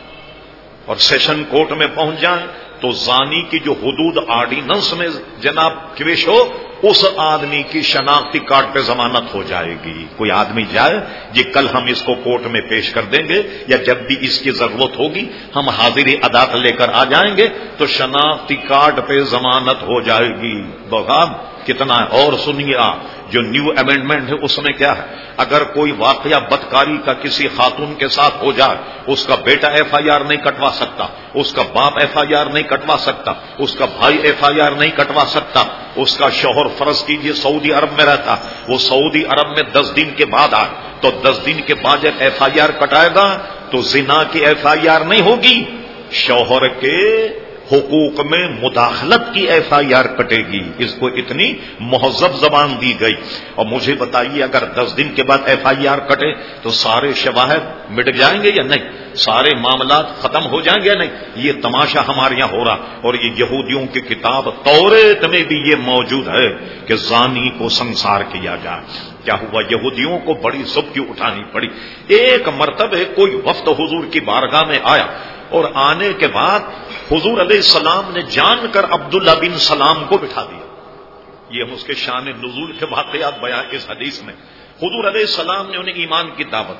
اور سیشن کورٹ میں پہنچ جائے تو زانی کی جو حدود آرڈیننس میں جناب پیش ہو، اس آدمی کی شناختی کارڈ پہ ضمانت ہو جائے گی۔ کوئی آدمی جائے یہ کل ہم اس کو کورٹ میں پیش کر دیں گے، یا جب بھی اس کی ضرورت ہوگی ہم حاضری عدالت لے کر آ جائیں گے تو شناختی کارڈ پہ ضمانت ہو جائے گی۔ بغام کتنا ہے؟ اور سنیے آپ، جو نیو امینڈمنٹ ہے اس میں کیا ہے؟ اگر کوئی واقعہ بدکاری کا کسی خاتون کے ساتھ ہو جائے، اس کا بیٹا ایف آئی آر نہیں کٹوا سکتا، اس کا باپ ایف آئی آر نہیں کٹوا سکتا، اس کا بھائی ایف آئی آر نہیں کٹوا سکتا، اس کا شوہر فرض کیجئے سعودی عرب میں رہتا، وہ سعودی عرب میں 10 دن کے بعد آئے تو 10 دن کے بعد جب ایف آئی آر کٹائے گا تو زنا کی ایف آئی آر نہیں ہوگی، شوہر کے حقوق میں مداخلت کی ایف آئی آر کٹے گی۔ اس کو اتنی مہذب زبان دی گئی۔ اور مجھے بتائیے اگر 10 دن کے بعد ایف آئی آر کٹے تو سارے شواہد مٹ جائیں گے یا نہیں؟ سارے معاملات ختم ہو جائیں گے یا نہیں؟ یہ تماشا ہمارے یہاں ہو رہا، اور یہ یہودیوں کی کتاب توریت میں بھی یہ موجود ہے کہ زانی کو سنسار کیا جائے۔ کیا ہوا؟ یہودیوں کو بڑی زبکی اٹھانی پڑی۔ ایک مرتبہ کوئی وفد حضور کی بارگاہ میں آیا، اور آنے کے بعد حضور علیہ السلام نے جان کر عبداللہ بن سلام کو بٹھا دیا۔ یہ ہم اس کے شان نزول کے واقعات بیان اس حدیث میں۔ حضور علیہ السلام نے انہیں ایمان کی دعوت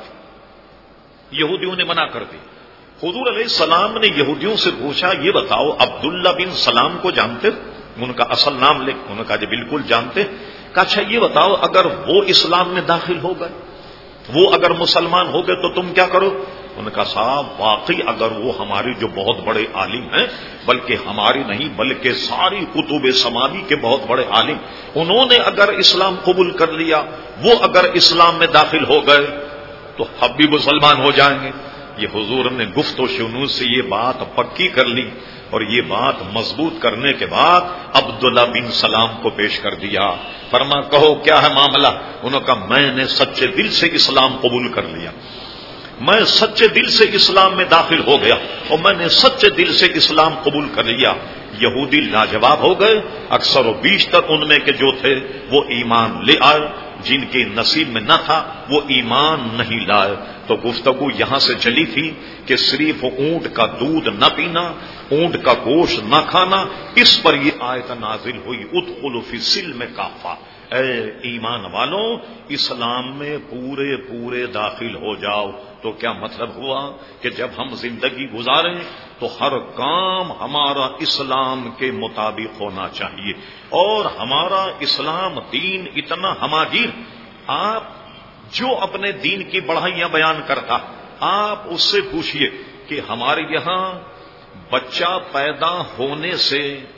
دی، یہودیوں نے منع کر دی۔ حضور علیہ السلام نے یہودیوں سے پوچھا یہ بتاؤ عبداللہ بن سلام کو جانتے؟ ان کا اصل نام لکھ، انہوں نے کہا جی بالکل جانتے۔ کہا اچھا یہ بتاؤ اگر وہ اسلام میں داخل ہو گئے، وہ اگر مسلمان ہو گئے تو تم کیا کرو؟ انہوں نے کہا صاحب واقعی اگر وہ ہماری جو بہت بڑے عالم ہیں، بلکہ ہماری نہیں بلکہ ساری کتب سماوی کے بہت بڑے عالم، انہوں نے اگر اسلام قبول کر لیا، وہ اگر اسلام میں داخل ہو گئے تو ہم بھی مسلمان ہو جائیں گے۔ یہ حضور نے گفت و شنود سے یہ بات پکی کر لی، اور یہ بات مضبوط کرنے کے بعد عبداللہ بن سلام کو پیش کر دیا۔ فرما کہو کیا ہے معاملہ؟ انہوں نے کہا میں نے سچے دل سے اسلام قبول کر لیا، میں سچے دل سے اسلام میں داخل ہو گیا، اور میں نے سچے دل سے اسلام قبول کر لیا۔ یہودی لاجواب ہو گئے، اکثر و بیشتر ان میں کے جو تھے وہ ایمان لے آئے، جن کے نصیب میں نہ تھا وہ ایمان نہیں لائے۔ تو گفتگو یہاں سے چلی تھی کہ صرف اونٹ کا دودھ نہ پینا، اونٹ کا گوشت نہ کھانا، اس پر یہ آیت نازل ہوئی ادخلوا فی السلم کافہ، اے ایمان والوں اسلام میں پورے پورے داخل ہو جاؤ۔ تو کیا مطلب ہوا کہ جب ہم زندگی گزاریں تو ہر کام ہمارا اسلام کے مطابق ہونا چاہیے، اور ہمارا اسلام دین اتنا ہماگیر، آپ جو اپنے دین کی بڑھائیاں بیان کرتا آپ اس سے پوچھئے کہ ہمارے یہاں بچہ پیدا ہونے سے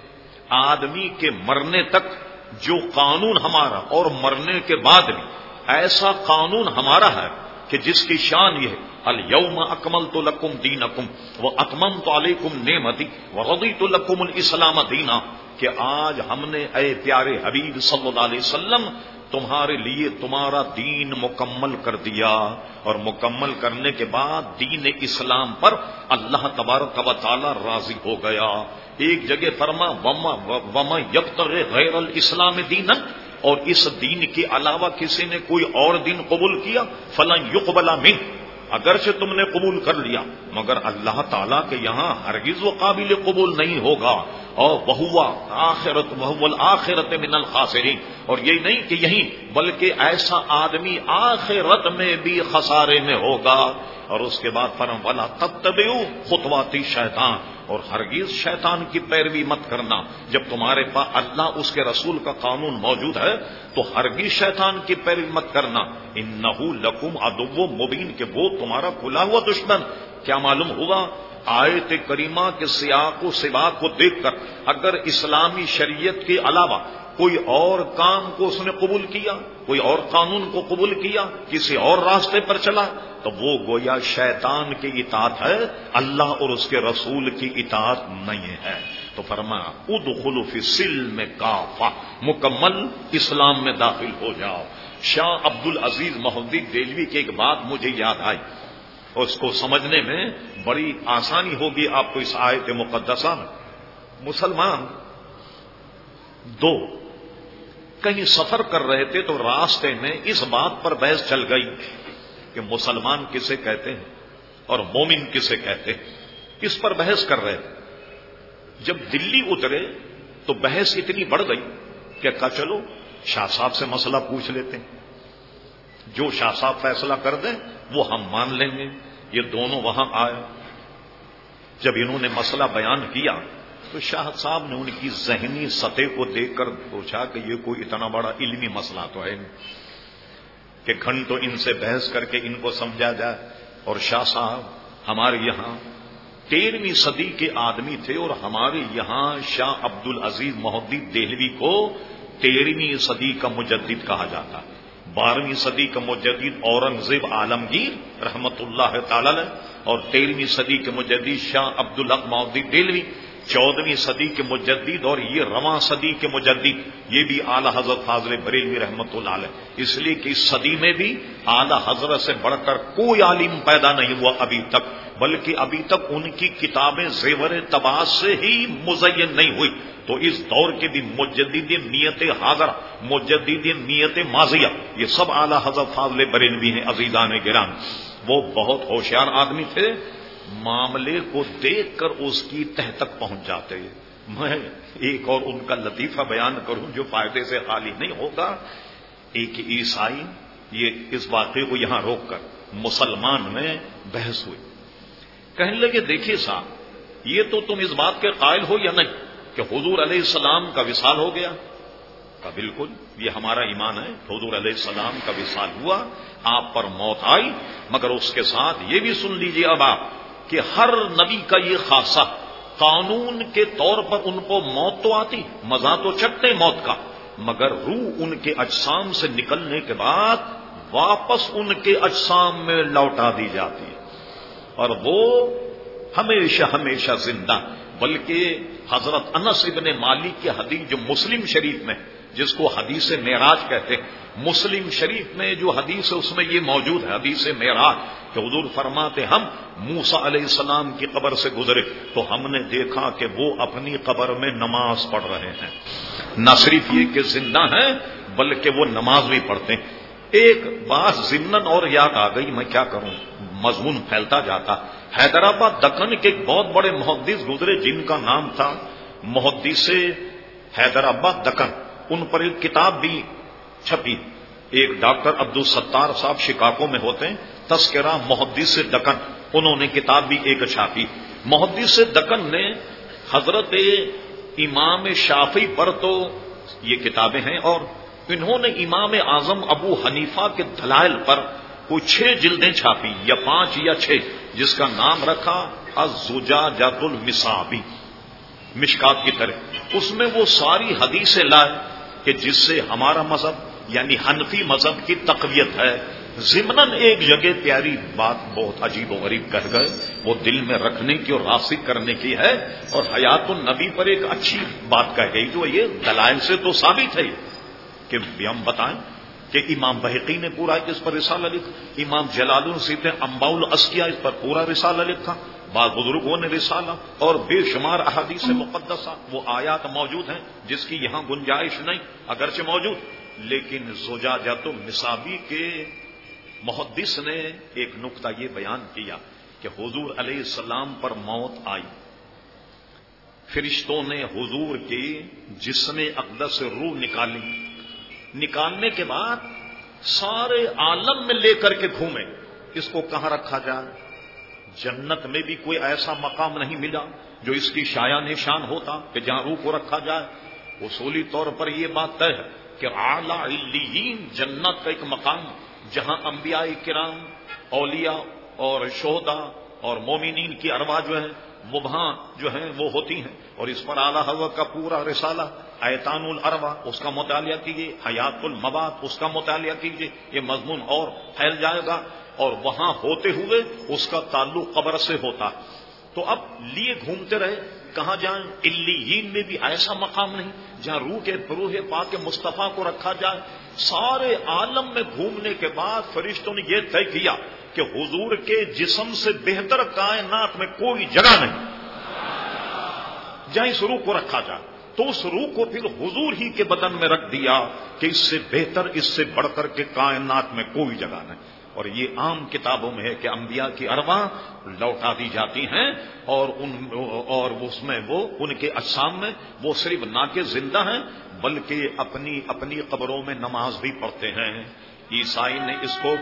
آدمی کے مرنے تک جو قانون ہمارا، اور مرنے کے بعد بھی ایسا قانون ہمارا ہے کہ جس کی شان یہ ہے الیوم اکملت لکم دینکم واتممت علیکم نعمتی ورضیت لکم الاسلام دینا، کہ آج ہم نے اے پیارے حبیب صلی اللہ علیہ وسلم تمہارے لیے تمہارا دین مکمل کر دیا، اور مکمل کرنے کے بعد دین اسلام پر اللہ تبارک و تعالی راضی ہو گیا۔ ایک جگہ فرما وَمَن يَبْتَغِ غَيْرَ الْإِسْلَامِ دِينًا، اور اس دین کے علاوہ کسی نے کوئی اور دین قبول کیا فَلَن يُقْبَلَ مِنْهُ، اگرچہ تم نے قبول کر لیا مگر اللہ تعالیٰ کے یہاں ہرگز وہ قابل قبول نہیں ہوگا، اور وَهُوَ الْآخِرَةِ مِنَ الْخَاسِرِينَ، اور یہی نہیں کہ یہی بلکہ ایسا آدمی آخرت میں بھی خسارے میں ہوگا۔ اور اس کے بعد فرمایا وَلَا تَتَّبِعُوا خُطُوَاتِ الشَّيْطَانِ، اور ہرگز شیطان کی پیروی مت کرنا۔ جب تمہارے پاس اللہ اس کے رسول کا قانون موجود ہے تو ہرگز شیطان کی پیروی مت کرنا۔ اِنَّهُ لَكُمْ عَدُوٌّ مُبِينٌ، کہ وہ تمہارا کھلا ہوا دشمن۔ کیا معلوم ہوا؟ آیت کریمہ کے سیاق و سباق کو دیکھ کر اگر اسلامی شریعت کے علاوہ کوئی اور کام کو اس نے قبول کیا، کوئی اور قانون کو قبول کیا، کسی اور راستے پر چلا، تو وہ گویا شیطان کی اطاعت ہے، اللہ اور اس کے رسول کی اطاعت نہیں ہے۔ تو فرمایا ادخلوا فی السلم کافہ، مکمل اسلام میں داخل ہو جاؤ۔ شاہ عبد العزیز مہدی دہلوی کی ایک بات مجھے یاد آئی، اور اس کو سمجھنے میں بڑی آسانی ہوگی آپ کو اس آیت مقدسہ میں۔ مسلمان دو کہیں سفر کر رہے تھے تو راستے میں اس بات پر بحث چل گئی کہ مسلمان کسے کہتے ہیں اور مومن کسے کہتے ہیں، اس پر بحث کر رہے تھے۔ جب دلی اترے تو بحث اتنی بڑھ گئی کہ کہا چلو شاہ صاحب سے مسئلہ پوچھ لیتے ہیں، جو شاہ صاحب فیصلہ کر دیں وہ ہم مان لیں گے۔ یہ دونوں وہاں آئے، جب انہوں نے مسئلہ بیان کیا تو شاہ صاحب نے ان کی ذہنی سطح کو دیکھ کر پوچھا کہ یہ کوئی اتنا بڑا علمی مسئلہ تو ہے نہیں کہ گھنٹوں ان سے بحث کر کے ان کو سمجھا جائے۔ اور شاہ صاحب ہمارے یہاں 13ویں صدی کے آدمی تھے، اور ہمارے یہاں شاہ عبد العزیز مہدی دہلوی کو 13ویں صدی کا مجدد کہا جاتا ہے۔ 12ویں صدی کا مجدد اورنگزیب عالمگیر رحمت اللہ تعالی علیہ، اور 13ویں صدی کے مجدد شاہ عبد الحق مہدی دہلوی، 14ویں صدی کے مجدد، اور یہ رواں صدی کے مجدد یہ بھی اعلی حضرت فاضل بریلوی رحمت اللہ علیہ۔ اس لیے کہ اس صدی میں بھی اعلی حضرت سے بڑھ کر کوئی عالم پیدا نہیں ہوا ابھی تک، بلکہ ابھی تک ان کی کتابیں زیور طباعت سے ہی مزین نہیں ہوئی۔ تو اس دور کے بھی مجدد نیت حاضرہ، مجدد نیت ماضیہ، یہ سب اعلی حضرت فاضل بریلوی ہیں۔ عزیزان گرامی، وہ بہت ہوشیار آدمی تھے، معاملے کو دیکھ کر اس کی تہ تک پہنچ جاتے۔ میں ایک اور ان کا لطیفہ بیان کروں جو فائدے سے خالی نہیں ہوگا۔ ایک عیسائی، یہ اس واقعے کو یہاں روک کر مسلمان میں بحث ہوئی، کہنے لگے دیکھیے صاحب، یہ تو تم اس بات کے قائل ہو یا نہیں کہ حضور علیہ السلام کا وصال ہو گیا؟ کہا بالکل، یہ ہمارا ایمان ہے، حضور علیہ السلام کا وصال ہوا، آپ پر موت آئی، مگر اس کے ساتھ یہ بھی سن لیجیے اب آپ کہ ہر نبی کا یہ خاصہ، قانون کے طور پر ان کو موت تو آتی، مزہ تو چکتے موت کا، مگر روح ان کے اجسام سے نکلنے کے بعد واپس ان کے اجسام میں لوٹا دی جاتی ہے، اور وہ ہمیشہ ہمیشہ زندہ۔ بلکہ حضرت انس ابن مالک کی حدیث جو مسلم شریف میں، جس کو حدیث معراج کہتے ہیں، مسلم شریف میں جو حدیث ہے اس میں یہ موجود ہے، حدیث معراج، کہ حضور فرماتے ہم موسیٰ علیہ السلام کی قبر سے گزرے تو ہم نے دیکھا کہ وہ اپنی قبر میں نماز پڑھ رہے ہیں، نہ صرف یہ کہ زندہ ہیں بلکہ وہ نماز بھی پڑھتے ہیں۔ ایک بات ضمناً اور یاد آ گئی، میں کیا کروں، مضمون پھیلتا جاتا۔ حیدرآباد دکن کے ایک بہت بڑے محدث گزرے جن کا نام تھا محدث حیدرآباد دکن، ان پر ایک کتاب بھی چھپی، ایک ڈاکٹر عبدالستار صاحب شکاگو میں ہوتے ہیں، تذکرہ محدث دکن، انہوں نے کتاب بھی ایک چھاپی۔ محدث دکن نے حضرت امام شافعی پر تو یہ کتابیں ہیں، اور انہوں نے امام اعظم ابو حنیفہ کے دلائل پر کوئی 6 جلدیں چھاپی، یا 5 یا 6، جس کا نام رکھا الزجاجۃ المصابی، مشکات کی طرح۔ اس میں وہ ساری حدیثیں لائے کہ جس سے ہمارا مذہب یعنی حنفی مذہب کی تقویت ہے۔ ضمناً ایک جگہ پیاری بات بہت عجیب و غریب کہہ گئے، وہ دل میں رکھنے کی اور راسخ کرنے کی ہے، اور حیات النبی پر ایک اچھی بات کہہ گئی جو یہ دلائل سے تو ثابت ہے، کہ ہم بتائیں کہ امام بہقی نے پورا اس پر رسالہ لکھا، امام جلال الدین نے انباء الاسقیاء اس پر پورا رسالہ لکھا، بعض بزرگوں نے رسالہ، اور بے شمار احادیث مقدسہ وہ آیات موجود ہیں جس کی یہاں گنجائش نہیں، اگرچہ موجود، لیکن زجاجۃ النسابی کے محدث نے ایک نقطہ یہ بیان کیا کہ حضور علیہ السلام پر موت آئی، فرشتوں نے حضور کی جسم اقدس سے روح نکالنے کے بعد سارے عالم میں لے کر کے گھومے، اس کو کہاں رکھا جائے؟ جنت میں بھی کوئی ایسا مقام نہیں ملا جو اس کی شایع نشان ہوتا کہ جہاں روح کو رکھا جائے۔ اصولی طور پر یہ بات طے ہے کہ اعلیٰ علیین جنت کا ایک مقام جہاں انبیاء کرام، اولیاء اور شہداء اور مومنین کی ارواح جو ہیں وہ وہاں جو ہیں وہ ہوتی ہیں، اور اس پر اعلیٰ حضرت کا پورا رسالہ ایتان الارواح اس کا مطالعہ کیجیے، حیات المواد اس کا مطالعہ کیجیے، یہ مضمون اور پھیل جائے گا، اور وہاں ہوتے ہوئے اس کا تعلق قبر سے ہوتا۔ تو اب لیے گھومتے رہے، کہاں جائیں؟ علیین میں بھی ایسا مقام نہیں جہاں روح پاک مصطفیٰ کو رکھا جائے۔ سارے عالم میں گھومنے کے بعد فرشتوں نے یہ طے کیا کہ حضور کے جسم سے بہتر کائنات میں کوئی جگہ نہیں جہاں اس روح کو رکھا جائے، تو اس روح کو پھر حضور ہی کے بدن میں رکھ دیا کہ اس سے بہتر، اس سے بڑھ کر کے کائنات میں کوئی جگہ نہیں۔ اور یہ عام کتابوں میں ہے کہ انبیاء کی ارواح لوٹا دی جاتی ہیں، اور اس میں وہ ان کے اجسام میں وہ صرف نہ کہ زندہ ہیں بلکہ اپنی قبروں میں نماز بھی پڑھتے ہیں۔ عیسائی نے اس کو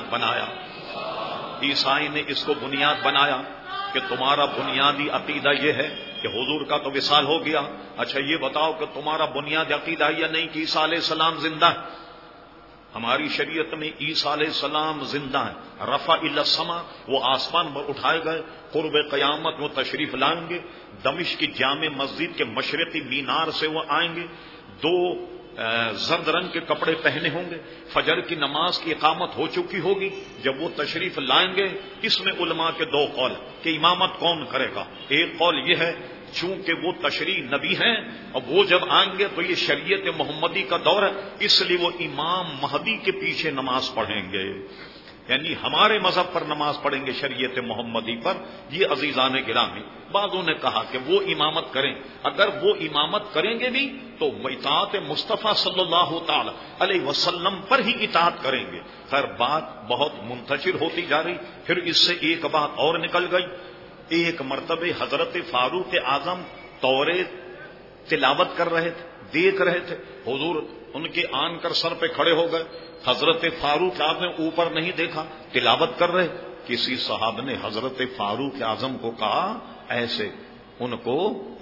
بنیاد بنایا کہ تمہارا بنیادی عقیدہ یہ ہے کہ حضور کا تو وصال ہو گیا، اچھا یہ بتاؤ کہ تمہارا بنیادی عقیدہ یہ نہیں کہ عیسیٰ علیہ السلام زندہ ہے؟ ہماری شریعت میں عیسیٰ علیہ السلام زندہ ہیں، رفع الی السماء، وہ آسمان پر اٹھائے گئے، قرب قیامت وہ تشریف لائیں گے، دمشق کی جامع مسجد کے مشرقی مینار سے وہ آئیں گے، 2 زرد رنگ کے کپڑے پہنے ہوں گے، فجر کی نماز کی اقامت ہو چکی ہوگی جب وہ تشریف لائیں گے۔ اس میں علماء کے 2 قول کہ امامت کون کرے گا۔ ایک قول یہ ہے چونکہ وہ تشریع نبی ہیں اور وہ جب آئیں گے تو یہ شریعت محمدی کا دور ہے، اس لیے وہ امام مہدی کے پیچھے نماز پڑھیں گے، یعنی ہمارے مذہب پر نماز پڑھیں گے، شریعت محمدی پر۔ یہ عزیزان گرامی، بعضوں نے کہا کہ وہ امامت کریں، اگر وہ امامت کریں گے بھی تو اطاعت مصطفیٰ صلی اللہ تعالی علیہ وسلم پر ہی اطاعت کریں گے۔ خیر بات بہت منتشر ہوتی جا رہی، پھر اس سے ایک بات اور نکل گئی۔ ایک مرتبہ حضرت فاروق اعظم توریت تلاوت کر رہے تھے، دیکھ رہے تھے، حضور ان کے آن کر سر پہ کھڑے ہو گئے، حضرت فاروق اعظم نے اوپر نہیں دیکھا، تلاوت کر رہے، کسی صحابہ نے حضرت فاروق اعظم کو کہا ایسے ان کو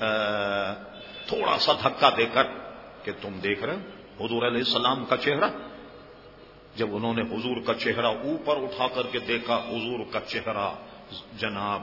تھوڑا سا دھکا دے کر کہ تم دیکھ رہے حضور علیہ السلام کا چہرہ۔ جب انہوں نے حضور کا چہرہ اوپر اٹھا کر کے دیکھا، حضور کا چہرہ جناب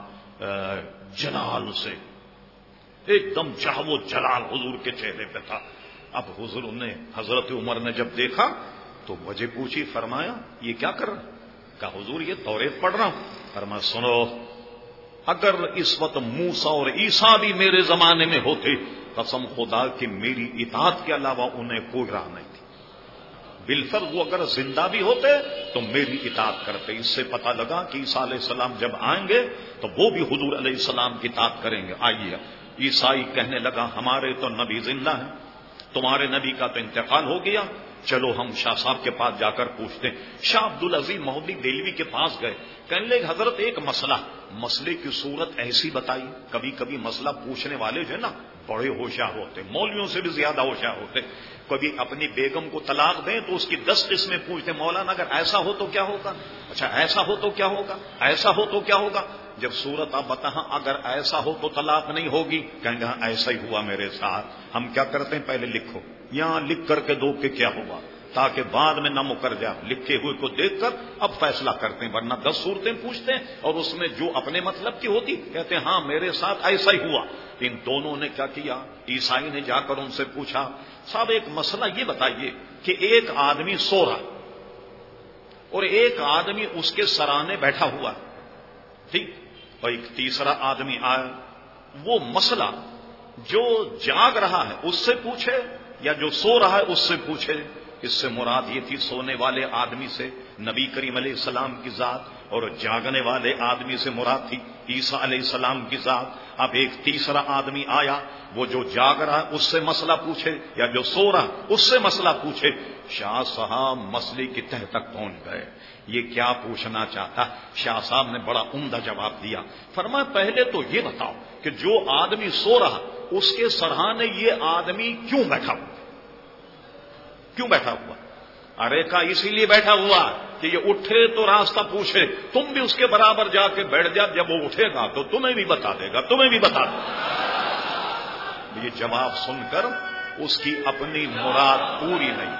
جلال سے ایک دم چاہو جلال حضور کے چہرے پہ تھا۔ اب حضور نے حضرت عمر نے جب دیکھا تو وجہ پوچھی، فرمایا یہ کیا کر رہا؟ کہا حضور یہ توریت پڑھ رہا ہوں۔ فرمایا سنو، اگر اس وقت موسیٰ اور عیسیٰ بھی میرے زمانے میں ہوتے، قسم خدا کہ میری اطاعت کے علاوہ انہیں کوئی راہ نہیں تھی، بالفرض وہ اگر زندہ بھی ہوتے تو میری اطاعت کرتے۔ اس سے پتہ لگا کہ عیسیٰ علیہ السلام جب آئیں گے تو وہ بھی حضور علیہ السلام کی اطاعت کریں گے۔ آئیے، عیسائی کہنے لگا ہمارے تو نبی زندہ ہیں، تمہارے نبی کا تو انتقال ہو گیا، چلو ہم شاہ صاحب کے پاس جا کر پوچھتے ہیں۔ شاہ عبدالعزیز مہدی دہلوی کے پاس گئے، کہنے لگے حضرت ایک مسئلے کی صورت ایسی بتائی۔ کبھی کبھی مسئلہ پوچھنے والے جو ہے نا بڑے ہوشیار ہوتے، مولویوں سے بھی زیادہ ہوشیار ہوتے۔ کبھی اپنی بیگم کو طلاق دیں تو اس کی 10 قسمیں پوچھتے، مولانا اگر ایسا ہو تو کیا ہوگا، اچھا ایسا ہو تو کیا ہوگا، ایسا ہو تو کیا ہوگا۔ جب صورت آپ بتائیں اگر ایسا ہو تو طلاق نہیں ہوگی، کہیں گے ایسا ہی ہوا میرے ساتھ۔ ہم کیا کرتے ہیں، پہلے لکھو، یہاں لکھ کر کے دو کہ کیا ہوا، تاکہ بعد میں نہ مکر جائے۔ لکھے ہوئے کو دیکھ کر اب فیصلہ کرتے ہیں، ورنہ 10 صورتیں پوچھتے ہیں اور اس میں جو اپنے مطلب کی ہوتی کہتے ہیں ہاں میرے ساتھ ایسا ہی ہوا۔ ان دونوں نے کیا کیا، عیسائی نے جا کر ان سے پوچھا صاحب ایک مسئلہ یہ بتائیے کہ ایک آدمی سو رہا اور ایک آدمی اس کے سرانے بیٹھا ہوا، ٹھیک، اور ایک تیسرا آدمی آیا، وہ مسئلہ جو جاگ رہا ہے اس سے پوچھے یا جو سو رہا ہے اس سے پوچھے؟ اس سے مراد یہ تھی سونے والے آدمی سے نبی کریم علیہ السلام کی ذات، اور جاگنے والے آدمی سے مراد تھی عیسیٰ علیہ السلام کی ذات۔ اب ایک تیسرا آدمی آیا، وہ جو جاگ رہا اس سے مسئلہ پوچھے یا جو سو رہا اس سے مسئلہ پوچھے۔ شاہ صاحب مسئلے کی تہ تک پہنچ گئے، یہ کیا پوچھنا چاہتا؟ شاہ صاحب نے بڑا عمدہ جواب دیا، فرمایا پہلے تو یہ بتاؤ کہ جو آدمی سو رہا اس کے سرہانے یہ آدمی کیوں بیٹھا ہوا؟ کیوں بیٹھا ہوا؟ ارے کا اسی لیے بیٹھا ہوا کہ یہ اٹھے تو راستہ پوچھے، تم بھی اس کے برابر جا کے بیٹھ جا، جب وہ اٹھے گا تو تمہیں بھی بتا دے گا، تمہیں بھی بتا دے گا۔ یہ جواب سن کر اس کی اپنی مراد پوری نہیں،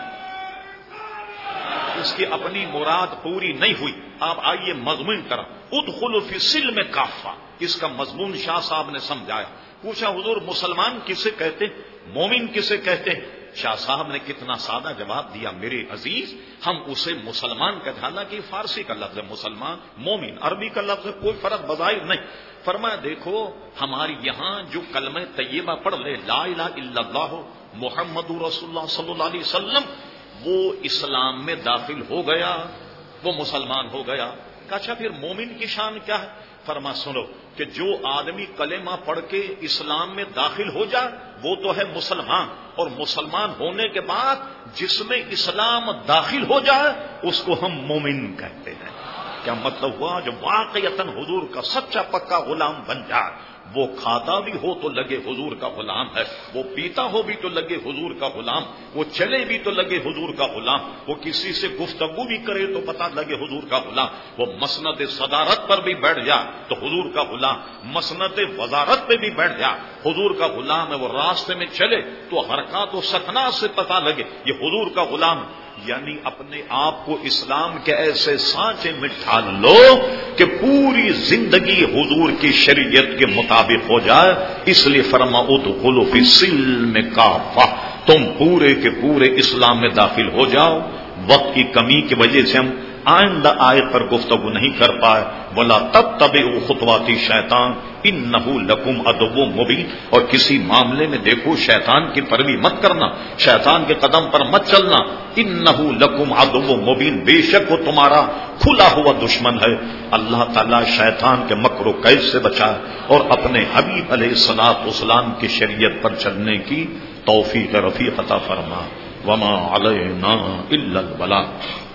اس کی اپنی مراد پوری نہیں ہوئی۔ آپ آئیے مضمون کرا، ادخلوا فی السلم کافہ، اس کا مضمون شاہ صاحب نے سمجھایا۔ پوچھا حضور مسلمان کسے کہتے، مومن کسے کہتے؟ شاہ صاحب نے کتنا سادہ جواب دیا، میرے عزیز ہم اسے مسلمان کہتے، حالانکہ فارسی کا لفظ ہے مسلمان، مومن عربی کا لفظ ہے، کوئی فرق بظاہر نہیں۔ فرمایا دیکھو ہماری یہاں جو کلمہ طیبہ پڑھ لے لا الہ الا اللہ محمد رسول اللہ صلی اللہ علیہ وسلم، وہ اسلام میں داخل ہو گیا، وہ مسلمان ہو گیا۔ اچھا پھر مومن کی شان کیا ہے؟ فرما سنو کہ جو آدمی کلمہ پڑھ کے اسلام میں داخل ہو جائے وہ تو ہے مسلمان، اور مسلمان ہونے کے بعد جس میں اسلام داخل ہو جائے اس کو ہم مومن کہتے ہیں۔ کیا مطلب ہوا؟ جو واقعتاً حضور کا سچا پکا غلام بن جائے، وہ کھاتا بھی ہو تو لگے حضور کا غلام ہے، وہ پیتا ہو بھی تو لگے حضور کا غلام، وہ چلے بھی تو لگے حضور کا غلام، وہ کسی سے گفتگو بھی کرے تو پتہ لگے حضور کا غلام، وہ مسند صدارت پر بھی بیٹھ جائے تو حضور کا غلام، مسند وزارت پہ بھی بیٹھ جائے حضور کا غلام ہے، وہ راستے میں چلے تو حرکات و سکنات سے پتہ لگے یہ حضور کا غلام ہے۔ یعنی اپنے آپ کو اسلام کے ایسے سانچے میں ڈھال لو کہ پوری زندگی حضور کی شریعت کے مطابق ہو جائے۔ اس لیے فرما ادخلوا فی السلم کافہ، تم پورے کے پورے اسلام میں داخل ہو جاؤ۔ وقت کی کمی کی وجہ سے ہم آئندہ آیت پر گفتگو نہیں کر پائے۔ ولا تتبعوا خطوات شیطان انہ لکم عدو مبین، اور کسی معاملے میں دیکھو شیطان کی پیروی مت کرنا، شیطان کے قدم پر مت چلنا۔ انہ لکم عدو مبین، بے شک وہ تمہارا کھلا ہوا دشمن ہے۔ اللہ تعالیٰ شیطان کے مکر و کید سے بچائے اور اپنے حبیب علیہ الصلوۃ والسلام کی شریعت پر چلنے کی توفیق رفیق عطا فرما۔ وما علینا الا البلاغ۔